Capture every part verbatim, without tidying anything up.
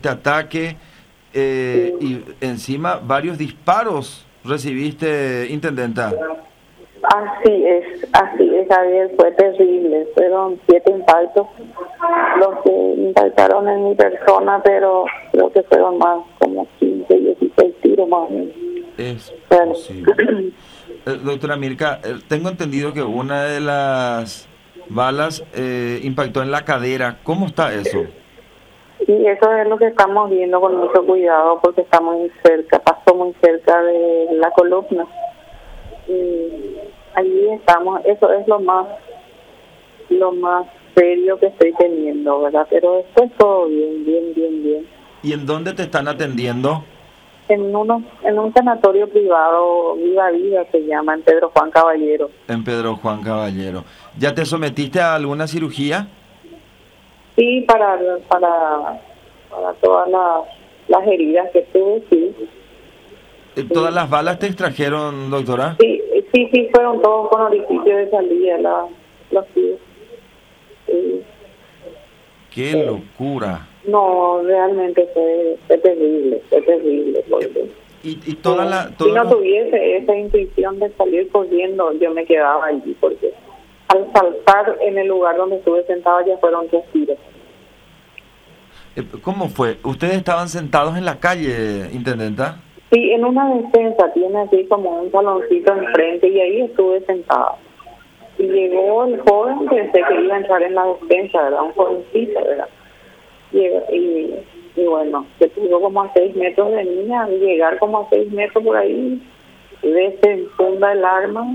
este ataque eh, Sí. y encima varios disparos recibiste, intendenta. Así es, así es, Javier, fue terrible. Fueron siete impactos los que impactaron en mi persona, pero creo que fueron más, como quince, dieciséis tiros más o menos. Es Bueno. posible. Eh, doctora Mirka, eh, tengo entendido que una de las balas eh, impactó en la cadera. ¿Cómo está eso? Y eso es lo que estamos viendo con mucho cuidado porque está muy cerca, pasó muy cerca de la columna. Y allí estamos, eso es lo más, lo más serio que estoy teniendo, ¿verdad? Pero después todo bien, bien, bien, bien. ¿Y en dónde te están atendiendo? En uno, en un sanatorio privado, Viva Vida se llama, en Pedro Juan Caballero. En Pedro Juan Caballero. ¿Ya te sometiste a alguna cirugía? Sí, para, para, para todas las, las heridas que tuve, sí. Eh, ¿Todas las balas te extrajeron, doctora? Sí, sí, sí, fueron todos con orificio de salida, la, los tiros. Sí. ¡Qué locura! No, realmente fue, fue terrible, fue terrible. Porque Y, y toda la... si toda no la- tuviese esa intuición de salir corriendo, yo me quedaba allí, porque al saltar en el lugar donde estuve sentado ya fueron tres tiros. eh, ¿Cómo fue? ¿Ustedes estaban sentados en la calle, intendenta? Sí, en una despensa tiene así como un saloncito enfrente y ahí estuve sentada. Y llegó el joven, pensé que iba a entrar en la despensa, ¿verdad? Un jovencito, ¿verdad? Llegó, y, y bueno, se puso como a seis metros de mí, al llegar como a seis metros por ahí, desenfunda el arma.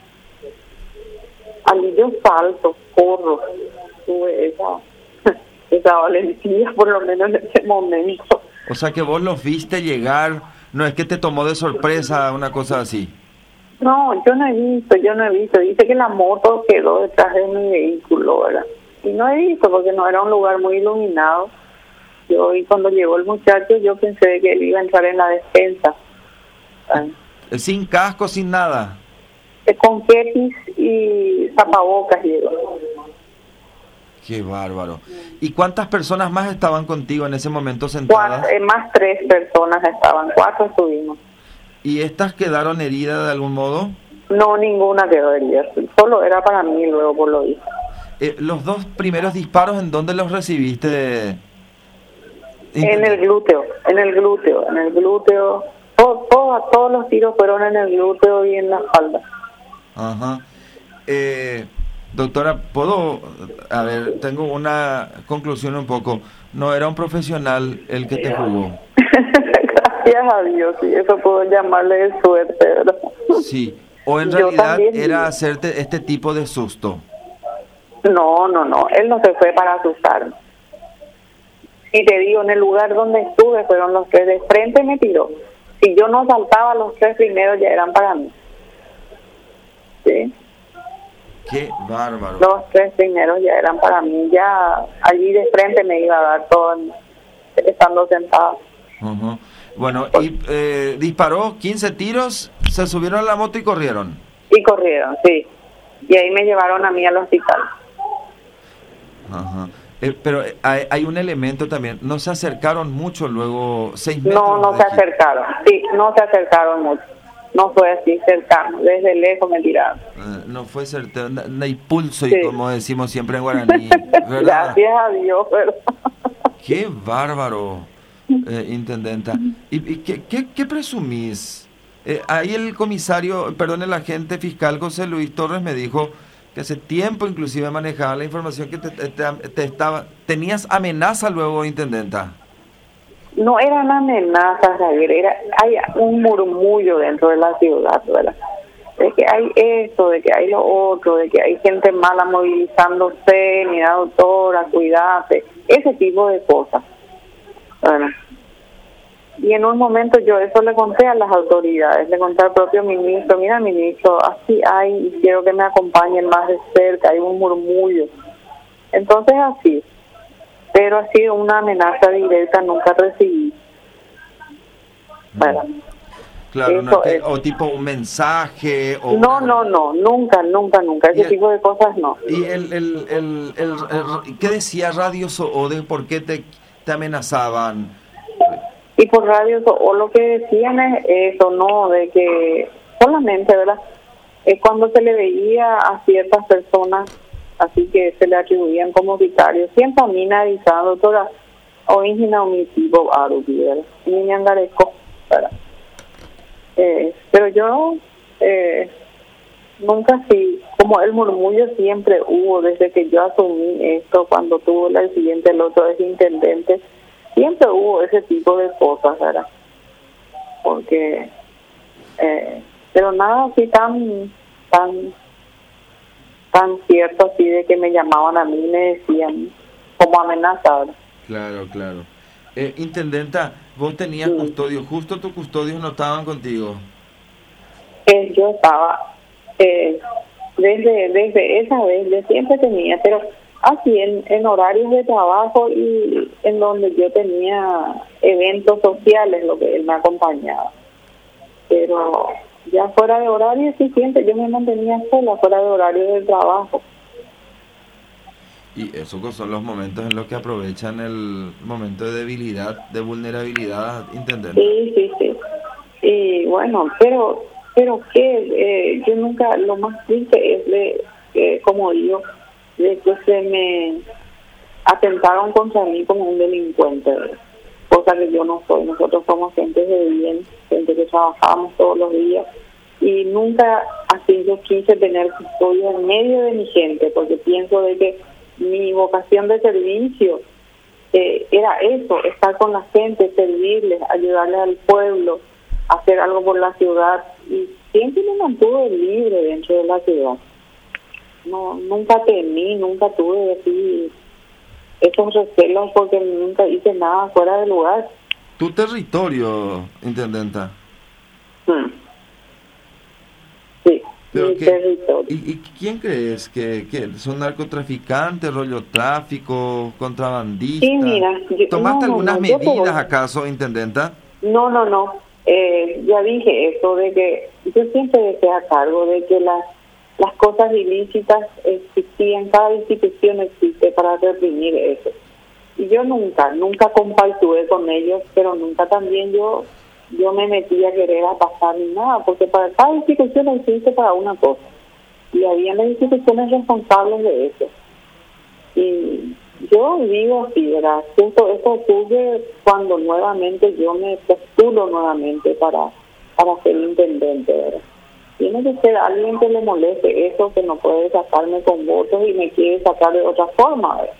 Allí yo salto, corro, tuve esa, esa valentía por lo menos en ese momento. O sea que vos los viste llegar, no es que te tomó de sorpresa una cosa así. No, yo no he visto, yo no he visto. Dice que la moto quedó detrás de mi vehículo, ¿verdad? Y no he visto porque no era un lugar muy iluminado. Yo, y cuando llegó el muchacho, yo pensé que él iba a entrar en la despensa. ¿Sabes? Eh, Sin casco, sin nada. Eh, Con kepis y tapabocas llegó. Qué bárbaro. ¿Y cuántas personas más estaban contigo en ese momento sentadas? Cuatro, eh, más tres personas estaban, cuatro estuvimos. ¿Y estas quedaron heridas de algún modo? No, ninguna quedó herida. Solo era para mí luego por lo visto. Eh, los dos primeros disparos, ¿en dónde los recibiste? En el glúteo, en el glúteo, en el glúteo. Todo, todo, todos los tiros fueron en el glúteo y en la espalda. Ajá. Eh, doctora, ¿puedo...? A ver, tengo una conclusión un poco. No era un profesional el que te jugó. Gracias a Dios, sí, eso puedo llamarle de suerte, ¿verdad? Sí. O en Yo realidad también era digo. hacerte este tipo de susto. No, no, no, él no se fue para asustarme. Y te digo, en el lugar donde estuve fueron los tres de frente me tiró. Si yo no saltaba, los tres primeros ya eran para mí. ¿Sí? Qué bárbaro. Los tres primeros ya eran para mí. Ya allí de frente me iba a dar todo en- estando sentada. Ujú. Bueno, y eh, disparó quince tiros, se subieron a la moto y corrieron. Y corrieron, sí. Y ahí me llevaron a mí al hospital. Ajá. Eh, pero eh, hay, hay un elemento también, no se acercaron mucho luego, seis metros. No, no de se aquí. acercaron. Sí, no se acercaron mucho. No fue así cercano. Desde lejos me tiraron. Eh, no fue certero, no, no hay pulso, Sí. y como decimos siempre en guaraní, ¿verdad? Gracias a Dios, pero... Qué bárbaro, eh, intendenta. ¿Y, y qué, qué, qué presumís? Eh, ahí el comisario, perdón, el agente fiscal José Luis Torres me dijo que hace tiempo inclusive manejaba la información que te, te- te estaba... ¿Tenías amenaza luego, intendenta? No eran amenazas, Javier, era, hay un murmullo dentro de la ciudad, ¿verdad? De que hay esto, de que hay lo otro, de que hay gente mala movilizándose, mira doctora, cuídate, ese tipo de cosas, ¿verdad? Y en un momento yo eso le conté a las autoridades, le conté al propio ministro, mira ministro, así hay, y quiero que me acompañen más de cerca, hay un murmullo. Entonces así, pero así una amenaza directa nunca recibí. ¿Verdad? Claro, no Eso te- es. o tipo un mensaje. O No, una- no, no, nunca, nunca, nunca, ese Y el- tipo de cosas no. ¿Y el, el, el, el- el- qué decía Radio Soode? ¿Por qué te, te amenazaban? Y por radio, o lo que decían es eso, ¿no? De que solamente, ¿verdad? Es cuando se le veía a ciertas personas, así que se le atribuían como vicarios, siempre a mí nadizado, toda, o ingina omitivo, arubier, ni angarezco, ¿verdad? Eh, pero yo, eh, nunca sí, como el murmullo siempre hubo, desde que yo asumí esto, cuando tuvo el siguiente, el otro es intendente, siempre hubo ese tipo de cosas, ¿verdad? Porque, eh, pero nada así tan, tan, tan cierto así de que me llamaban a mí y me decían como amenazar. Claro, claro. Eh, intendenta, vos tenías Sí. custodio, justo tus custodios no estaban contigo. Eh, yo estaba, eh, desde, desde esa vez, yo siempre tenía, pero así en, en horarios de trabajo y en donde yo tenía eventos sociales, lo que él me acompañaba. Pero ya fuera de horario, sí, siempre yo me mantenía sola, fuera de horario del trabajo. Y esos son los momentos en los que aprovechan el momento de debilidad, de vulnerabilidad, intendente. Sí, sí, sí. Y bueno, pero, pero que eh, yo nunca, lo más triste es de, eh, como digo, de que se me atentaron contra mí como un delincuente, cosa que yo no soy. Nosotros somos gente de bien, gente que trabajamos todos los días, y nunca así yo quise tener custodia en medio de mi gente, porque pienso de que mi vocación de servicio eh, era eso, estar con la gente, servirles, ayudarles al pueblo, hacer algo por la ciudad, y siempre me mantuve libre dentro de la ciudad. No, nunca temí, nunca tuve así esos recelos porque nunca hice nada fuera de lugar. Tu territorio, intendenta. Hmm. Sí, Pero mi que, territorio. ¿y, ¿Y quién crees? ¿Que, que son narcotraficantes, rollo tráfico, contrabandistas? Sí, mira, yo- ¿Tomaste no, no, algunas no, yo te medidas voy- acaso, intendenta? No, no, no. Eh, ya dije eso de que yo siempre dejé a cargo de que las las cosas ilícitas existían, cada institución existe para reprimir eso. Y yo nunca, nunca compactué con ellos, pero nunca también yo yo me metí a querer a pasar ni nada, porque para cada institución existe para una cosa. Y había las instituciones responsables de eso. Y yo digo así, ¿verdad? Esto, esto ocurre cuando nuevamente yo me postulo nuevamente para, para ser intendente, ¿verdad? Tiene que ser alguien que le moleste eso, que no puede sacarme con votos y me quiere sacar de otra forma, ¿verdad?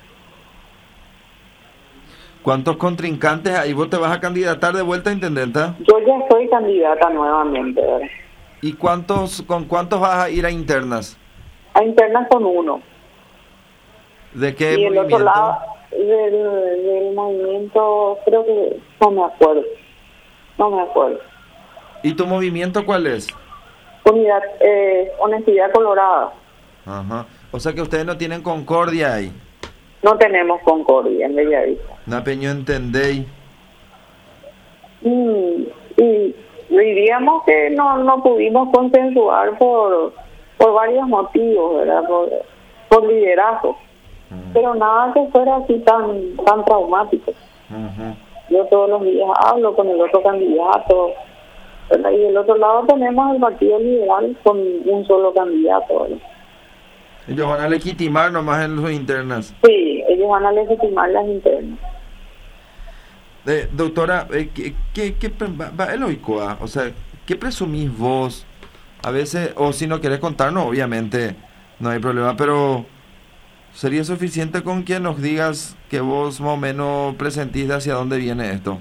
¿Cuántos contrincantes hay? ¿Vos te vas a candidatar de vuelta, intendenta? Yo ya soy candidata nuevamente, ¿verdad? ¿Y cuántos, con cuántos vas a ir a internas? A internas con uno. ¿De qué Y el movimiento? otro lado del, del movimiento, creo que no me acuerdo. No me acuerdo. ¿Y tu movimiento cuál es? Unidad, eh, Honestidad Colorada. Ajá. O sea que ustedes no tienen concordia ahí. No tenemos concordia en Bellavista. Na peño entendéis. Mm, y diríamos que no no pudimos consensuar por por varios motivos, ¿verdad? Por, por liderazgo. Mm. Pero nada que fuera así tan tan traumático. Uh-huh. Yo todos los días hablo con el otro candidato, ¿verdad? Y del otro lado tenemos el Partido Liberal con un solo candidato, ¿verdad? Ellos van a legitimar nomás en sus internas. Sí, ellos van a legitimar las internas. Eh, doctora, eh, ¿qué, qué, qué pre- va- va el oicoa? O sea, ¿qué presumís vos? A veces, o si no querés contarnos, obviamente no hay problema, pero ¿sería suficiente con que nos digas que vos más o menos presentís de hacia dónde viene esto?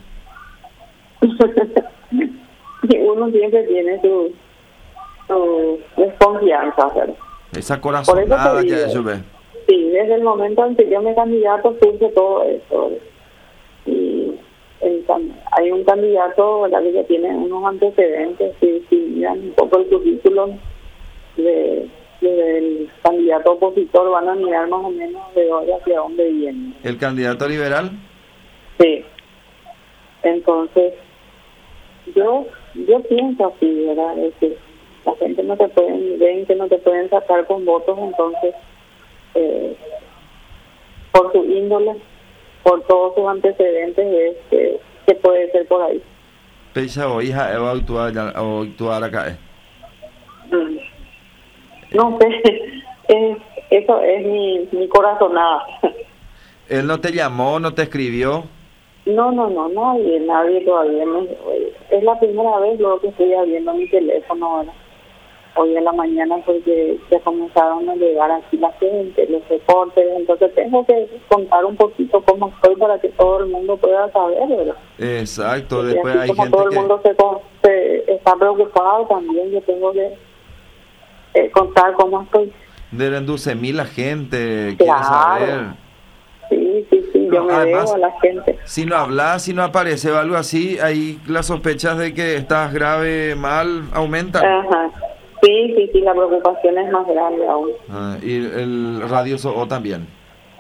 Y uno siempre tiene su, su desconfianza, ¿verdad? Esa Por eso corazonada te ya digo. eso ve. Sí, desde el momento en que yo me candidato surge todo eso. Y el, can- hay un candidato, ¿verdad?, que ya tiene unos antecedentes, si, si miran un poco el currículum de, del candidato opositor, van a mirar más o menos de dónde hacia dónde viene. ¿El candidato liberal? Sí. Entonces, yo yo pienso así, ¿verdad? Es que la gente no te pueden, ven que no te pueden sacar con votos, entonces, eh, por su índole, por todos sus antecedentes es que, que puede ser por ahí. Pecha o hija Eva actuar o actuar acá. Eh. Mm. No sé, es, eso es mi, mi corazonada. ¿Él no te llamó, no te escribió? No, no, no, nadie, nadie todavía. Me, es la primera vez luego que estoy abriendo mi teléfono ahora. Hoy en la mañana porque ya comenzaron a llegar aquí la gente, los reportes, entonces tengo que contar un poquito cómo estoy para que todo el mundo pueda saber, ¿verdad? Exacto, porque después hay como gente todo el que... mundo se, se está preocupado también, yo tengo que eh, contar cómo estoy. Deben doce mil la gente, Claro. quiere saber. Sí, sí, sí, yo No, me además, veo a la gente. Si no hablas, si no aparece o algo así, ahí las sospechas de que estás grave, mal, aumentan. Ajá. Sí, sí, sí, la preocupación es más grande aún. Ah, y el radio O también.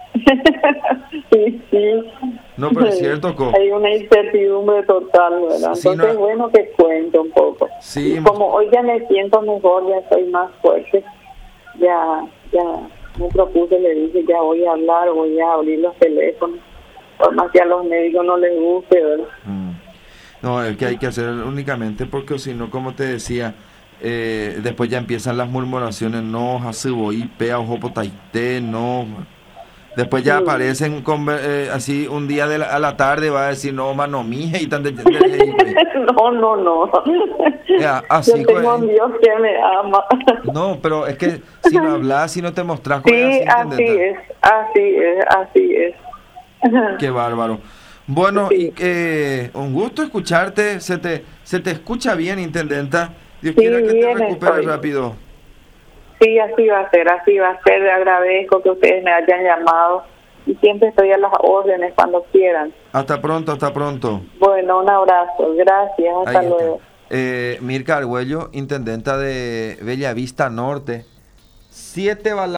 Sí, sí. No, pero es cierto, Co. Hay una incertidumbre total, ¿verdad? Sí, Entonces, no... bueno, que cuente un poco. Sí. Y como hoy ya me siento mejor, ya estoy más fuerte, ya, ya me propuse, le dije, ya voy a hablar, voy a abrir los teléfonos, por más que a los médicos no les guste, ¿verdad? Mm. No, es que hay que hacer únicamente porque si no, como te decía, eh, después ya empiezan las murmuraciones, no, Hasuboí, Pea, Ojo, Taité, no... Después ya sí. aparecen con, eh, así un día de la, a la tarde va a decir no mano mía y tan de, de, de, de, no no no ya, así yo tengo un Dios que me ama. No, pero es que si no hablas, si no te mostras con sí, así, así es así es así es qué bárbaro. Bueno, sí. y eh, un gusto escucharte, se te se te escucha bien, intendenta. Dios sí, quiera que te recuperes estoy. rápido. Sí, así va a ser, así va a ser. Le agradezco que ustedes me hayan llamado y siempre estoy a las órdenes cuando quieran. Hasta pronto, hasta pronto. Bueno, un abrazo, gracias, hasta Ahí luego. Eh, Mirka Argüello, intendenta de Bellavista Norte. Siete balas.